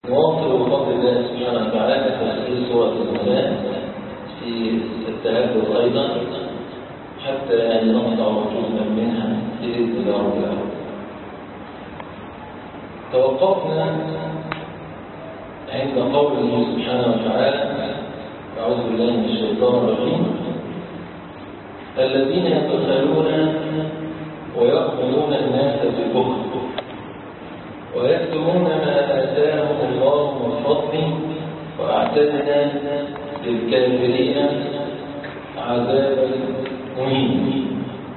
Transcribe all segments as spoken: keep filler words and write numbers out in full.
نواصل بفضل الله سبحانه وتعالى تفسير سورة النساء في التهجد أيضا حتى نقطع جزءا منها بإذن الله رب العالمين. توقفنا عند قوله سبحانه وتعالى: أعوذ بالله من الشيطان الرجيم: الذين يبخلون ويأمرون الناس بالبخل ويكتمون ما آتاهم الله من فضله وأعتدنا للكافرين عذابا مهينا.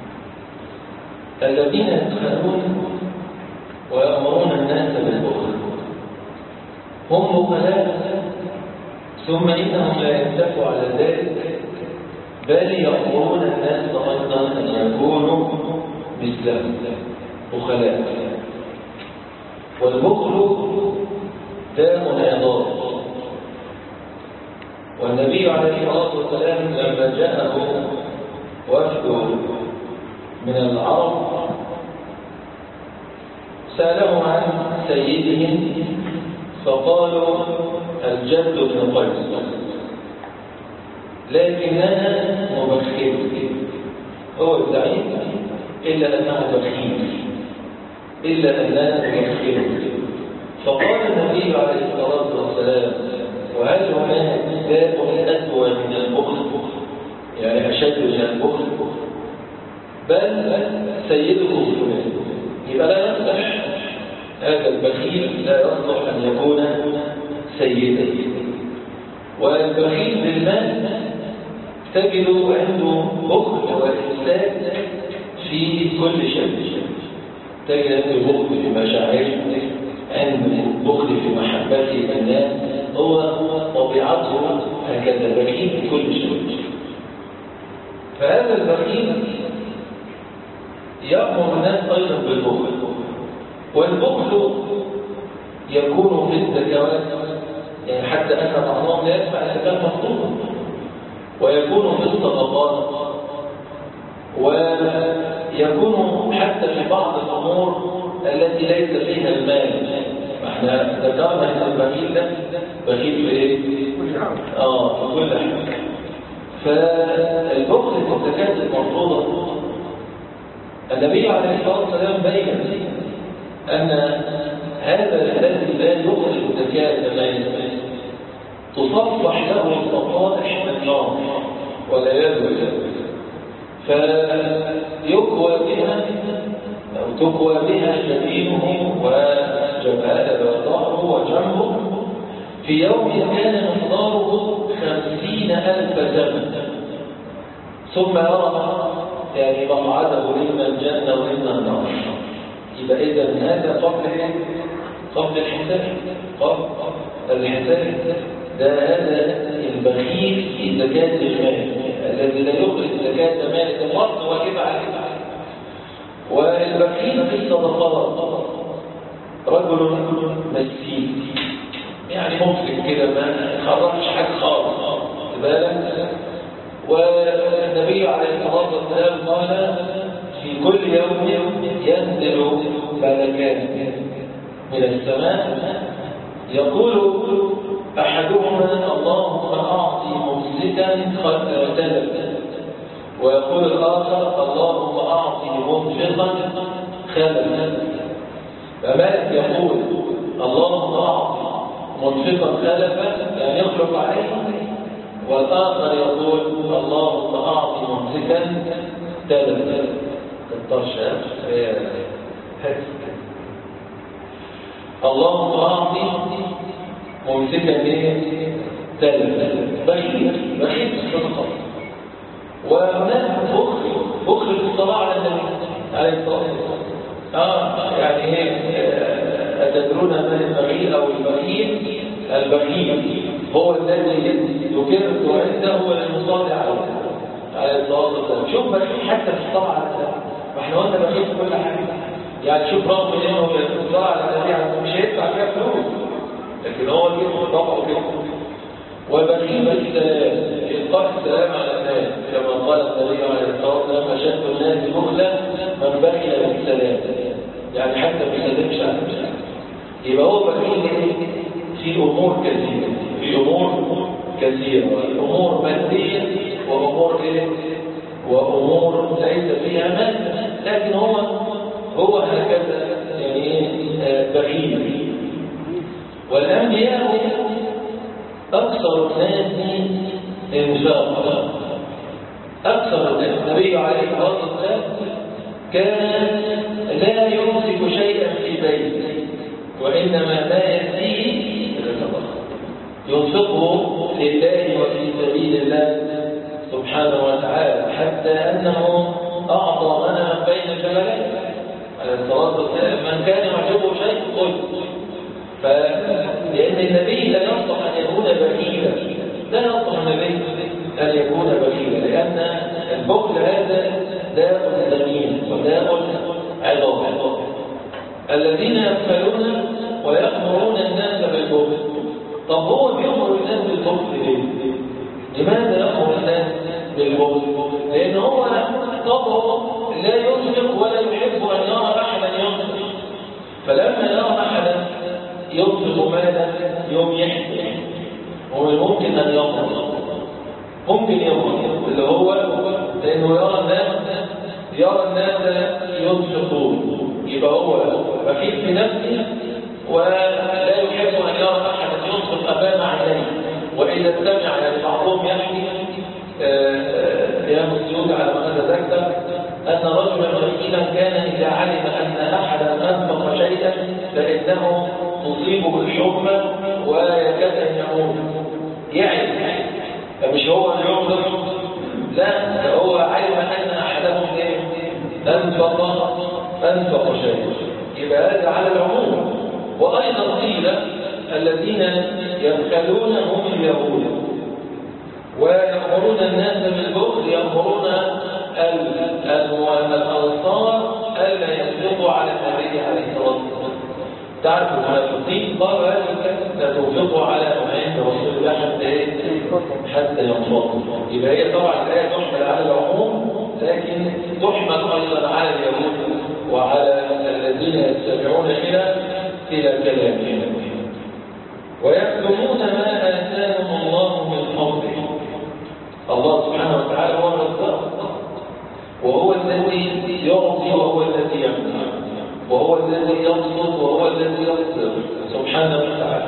الذين يبخلون ويأمرون الناس بالبخل هم بخلاء، ثم إنهم لا يكتفوا على ذلك بل يأمرون الناس أيضا أن يكونوا مثلهم بخلاء. والبخل داء عضال، والنبي عليه الصلاة والسلام لما جاءه وفد من العرب سألهم عن سيدهم فقالوا الجد بن قيس، لكننا مبخل، هو الزعيم إلا أنه بخيل، إلا أننا مبخل. فقال النبي عليه الصلاة والسلام: وهل هناك داء أسوأ من البخل؟ يعني أشد من البخل؟ بل سيدكم فلان. يبقى لا يصلح هذا البخيل، لا يصلح أن يكون سيدا. والبخيل بالمال تجد عنده بخل وإفساد في كل شيء. تجد عنده بخل في مشاعره، عنده بخل في محبته الناس، هو طبيعته هكذا بخيل في كل شيء. فهذا البخيل يأمر الناس أيضا بالبخل، والبخل يكون في الزكوات، يعني حتى أن بعضهم لا يدفع الزكاة مفروضة، ويكون في الصدقات، ويكون حتى في بعض الأمور التي ليس فيها المال. احنا ذكرنا ان البخيل ده بخيل في ايه؟ اه في كل حاجه. فالبخل في الزكاه المفروضه النبي عليه الصلاه والسلام بين ان هذا الذي لا يخرج الزكاه ماله تصفح له الصفائح من نار والعياذ بالله، فيكوى بها أو تكوى بها جبينه وجبهته وظهره وجنبه في يوم كان مقداره خمسين ألف سنة، ثم يرى يعني مقعده إما الجنة وإما النار. يبقى إذا هذا قبل قبل الحساب، قبل الحساب. ده هذا البخيل في زكاة المال الذي لا يخرج زكاة مال الفرد واجب عليه. والبخيل في الصدقات رجل مسكين، يعني ممسك كده ما خرجش حاجه خالص بالك. والنبي عليه الصلاه والسلام قال: في كل يوم ينزل ملكان من السماء يقول احدهما: اللهم اعطي ممسكا تلفا، ويقول الآخر: اللهم أعطي منفقا خلفا. فمالك يقول: اللهم أعطي منفقا خلفا، يعني يخلف عليه، والآخر يقول: اللهم أعطي ممسكا تلفا. الطرشة اللهم أعطي ممسكا تلفا. بخيل بخيل في الصدقات. وهناك بخل بخل في الصلاة على النبي عليه الصلاة والسلام. اه يعني ايه؟ أتدرون من البخيل أو البخيل؟ البخيل هو الذي ذكرت عنده والمصلي عليه عليه الصلاة والسلام. شوف بخيل حتى في الصلاة على النبي، واحنا قلنا بخيل في كل حاجة. يعني شوف رغم انه في الصلاة على النبي مش هيدفع فيها فلوس، لكن هو كده طبعه كده. وبخيل السلام، إلقاء السلام على الناس، كما قال النبي عليه الصلاة والسلام: أشد الناس بخلا من بخل بالسلام، يعني حتى ما يسلمش على الناس. يبقى هو بخيل في في أمور كثيرة في أمور كثيرة أمور مادية وأمور إيه؟ وأمور ليس فيها مادة، لكن هو هو هكذا يعني بخيل. والأنبياء أكثر الناس إنفاقا، أكثر الناس. النبي عليه الصلاة والسلام كان لا يمسك شيئا في بيته، وإنما ما يأتيه ينفقه لله وفي سبيل الله سبحانه وتعالى، حتى أنه أعطى غنما بين الجبلين عليه الصلاة والسلام. من كان يعجبه شيء قل، فلأن النبي لا يصلح أن يكون بخيلا، لا يصلح النبي أن يكون بخيلا، لأن البخل هذا داء ذميم وداء عظام. الذين يبخلون ويأمرون الناس بالبخل. طب هو بيأمر الناس بالبخل ليه؟ لماذا يأمر الناس بالبخل؟ لأن هو طبعه لا ينفق ولا يحب أن يرى أحدا ينفق، فلما يرى أحدا ينفق مالا يوم يحكي هو ممكن أن يأمر، ممكن يأمر اللي هو لأنه يرى الناس يرى الناس ينفقون، يبقى هو بخيل في نفسه ولا يحب أن يرى أحدا ينفق أمام عينيه. وإذا استمع يعني بعضهم يحكي يا مسجود على ما أتذكر أن رجلا مسكينا كان إذا علم أن أحدا أنفق شيئا فإنه تصيبه الحمى ويكاد أن يموت. يعني فمش هو اليوم لا، هو علم أن أحدهم أنفق أنفق شيئا، يبقى هذا على العموم. وأيضا قيل الذين يبخلون هم اليهود ويأمرون الناس بالبخل، يأمرون الأنصار ألا ينفقوا على النبي عليه الصلاة والسلام. تعرف المنافقين قالوا هذا الكلام لا تنفقوا على أمين رسول الله حتى حتى ينفقوا. يبقى هي طبعا الآية تحمل على العموم، لكن تحمل أيضا على اليهود وعلى الذين يستمعون إلى إلى كلامهم. ويكتمون ما آتاهم الله من فضله. الله سبحانه وتعالى هو الرزاق، وهو الذي يعطي وهو الذي يمنع، وهو الذي يبسط وهو الذي يقدر سبحانه وتعالى.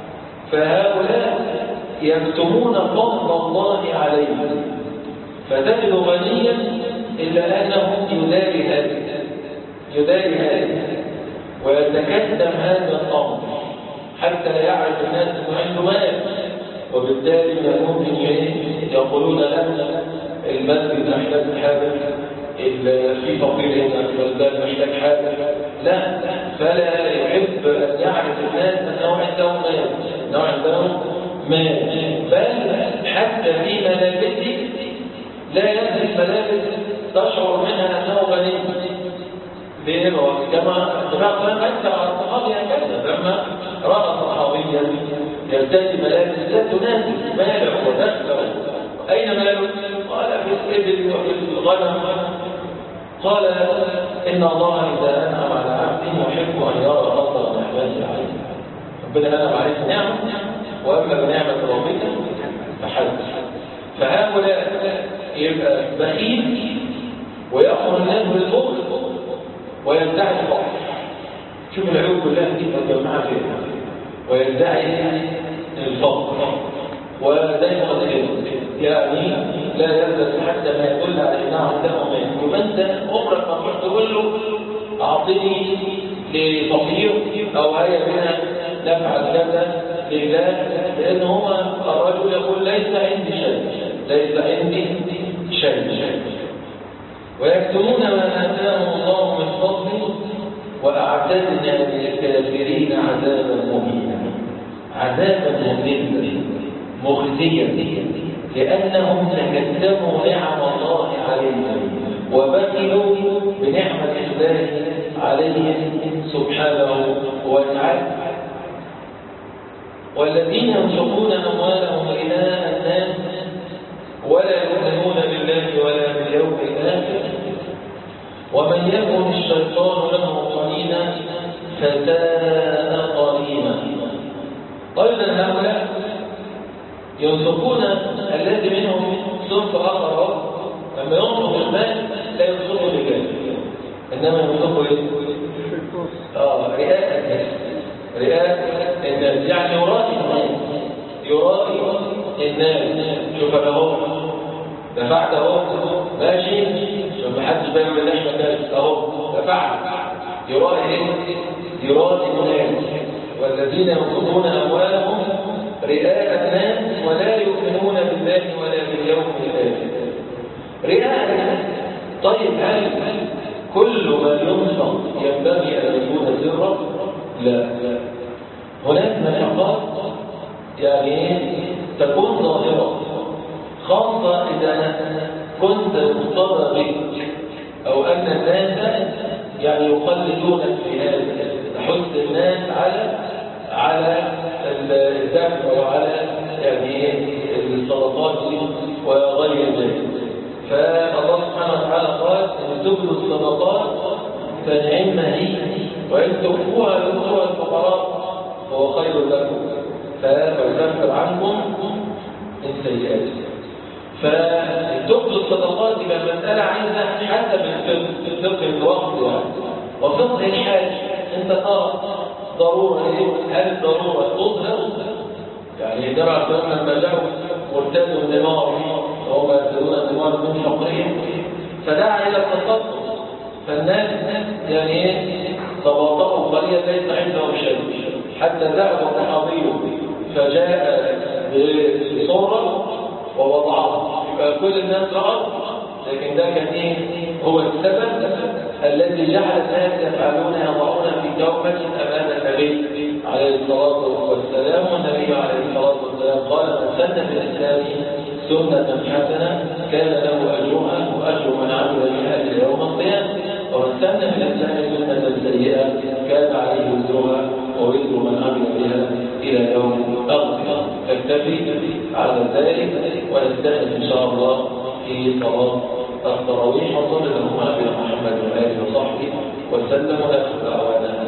فهؤلاء يكتمون فضل الله عليهم، فتجد غنيا إلا أنه يداري هذا يداري هذا ويتكتم هذا الأمر حتى يعرف الناس أنه عنده مال، وبالتالي ممكن يقولون لا المسجد محتاج حاجة، في فقير هنا البلدان محتاج حاجة، لا، فلا يحب أن يعرف الناس أنه عنده مال، أنه عنده مال. بل حتى في ملابسه لا يلبس ملابس تشعر منها أنه غني. ليه؟ كما اتفاق لما أنت على الصحابي هكذا، لما رأى صحابيا يرتدي ملابس لا تناسب ماله ودخله، أين ماله؟ قال في الإبل وفي الغنم. قال إن الله إذا أنعم على عبده يحب أن يرى أثر نعمته عليه. ربنا أنعم عليك نعمة، وأما بنعمة ربك فحدث. فهؤلاء يبقى بخيل ويأمر الناس بالبخل ويدعي الفقر. شوف العيوب كلها دي مجمعة فيها، ويدعي الفقر ودايما يعني لا يلبس حتى ما يدل على انه عنده مال. يبقى انت عمرك ما تروح تقول له اعطني لفقير او هيا بنا نفعل كذا لله، لان هو الرجل يقول ليس عندي شيء، ليس عندي شيء شيء. ويكتمون ما آتاهم الله من فضله وأعتدنا للكافرين عذابا مهينا، عذابا مهينا مخزيا، لأنهم تكتموا نعم الله عليهم وبخلوا بنعمة الله عليهم سبحانه وتعالى. والذين ينفقون أموالهم رئاء الناس ولا يؤمنون بالله ولا باليوم الآخر ومن يكن الشيطان له قرينا فساء قرينا. أيضا هؤلاء ينفقون الذي منهم صنف آخر لما ينفق المال لا ينفقه لله إنما ينفقه إيه؟ آه رئاء الناس رئاء الناس يعني يرائي الناس يرائي الناس شوف أنا هو دفعت أهو ماشي ما حدش بيعمل اللحمة كاش أهو دفعت يرائي إيه؟ يرائي الناس والذين ينفقون أموالهم رئاء الناس ولا يؤمنون بالله ولا باليوم الآخر رئاء الناس. طيب هل كل ما ينفق ينبغي أن يكون سرا؟ لا هناك نفقات يعني تكون ظاهرة خاصة إذا كنت مقتضى بك أو أن الناس يعني يقلدونك في هذا تحث الناس على على الدفع وعلى يعني الصدقات وغير ذلك. فالله سبحانه وتعالى قال ان تبدوا الصدقات فنعم هي وان تخفوها يؤتوها الفقراء فهو خير لكم فيكفر عنكم من سيئاتكم. فتبدوا الصدقات يبقى المساله عايزه حتى بالفقه الوقت يعني وفقه الحاج انت ترى ضرورة إيه؟ هل الضرورة تظهر؟ يعني درع سلام لما جاءوا مرتدوا النمار وهم يرتدون النمار من فقرهم فدعا إلى التصدق فالناس يعني إيه؟ تباطؤوا قليلا ليس عندهم شيء حتى ذهب الصحابي فجاء بصورة ووضعها فكل الناس رأوا لكن ده كان إيه؟ هو السبب الذي جعل الناس يفعلون يضعون في توبة أمام النبي عليه الصلاة والسلام والنبي عليه الصلاة والسلام قال من سن في الإسلام سنة حسنة كان له أجرها وأجر من عمل بها إلى يوم القيامة ومن سن في الإسلام سنة سيئة كان عليه وزرها ووزر من عمل بها إلى يوم القيامة. نكتفي على ذلك ونستأنف إن شاء الله في صلاة التراويح وصلى اللهم على محمد وآله وصحبه وسلم وآخر دعوانا